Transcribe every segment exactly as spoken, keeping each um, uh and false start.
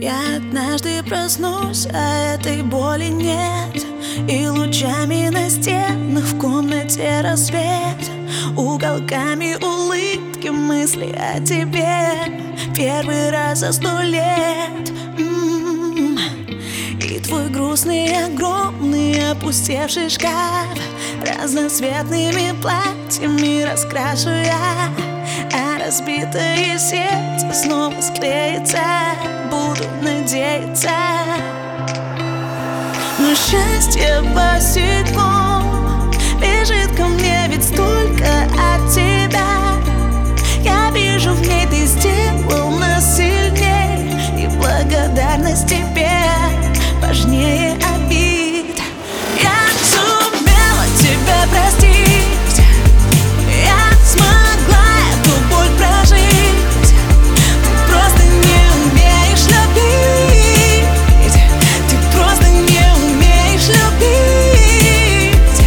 Я однажды проснусь, а этой боли нет, и лучами на стенах в комнате рассвет, уголками улыбки мысли о тебе первый раз за сто лет. М-м-м. И твой грустный, огромный, опустевший шкаф разноцветными платьями раскрашу я, а разбитое сердце снова склеится, буду надеяться. Но счастье босиком бежит ко мне, ведь столько от тебя. Я вижу в ней, ты сделал нас сильней, и благодарность тебе важнее обид. Я сумела тебя простить, я смогла эту боль прожить. Ты просто не умеешь любить, ты просто не умеешь любить.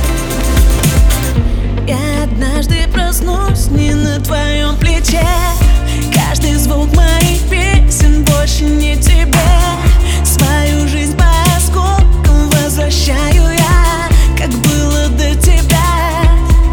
Я однажды проснусь не на твоем плече, каждый звук моих песен больше не тебе. Свою жизнь по осколкам возвращаю я, как было до тебя.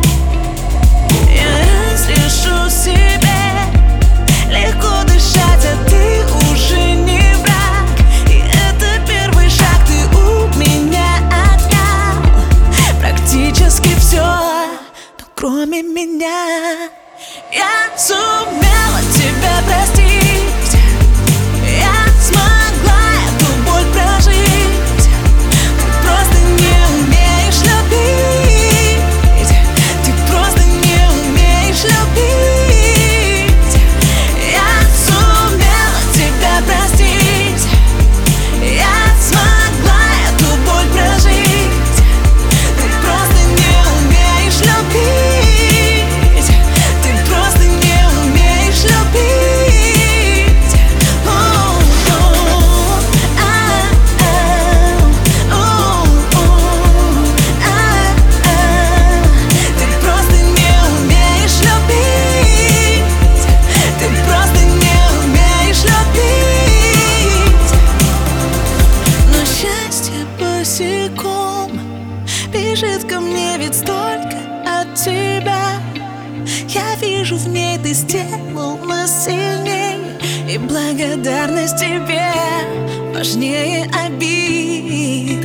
Я разрешу себе легко дышать, а ты уже не враг. И это первый шаг, ты у меня отнял практически все, но кроме меня. Я сумела тебя простить, я смогла эту боль прожить. Ты просто не умеешь любить, ты просто не умеешь любить. Я сумела тебя простить, я смогла эту боль прожить. Ты просто не умеешь любить, ты просто не умеешь любить. Бежит ко мне, ведь столько от тебя. Я вижу в ней, ты сделал нас сильней, и благодарность тебе важнее обид.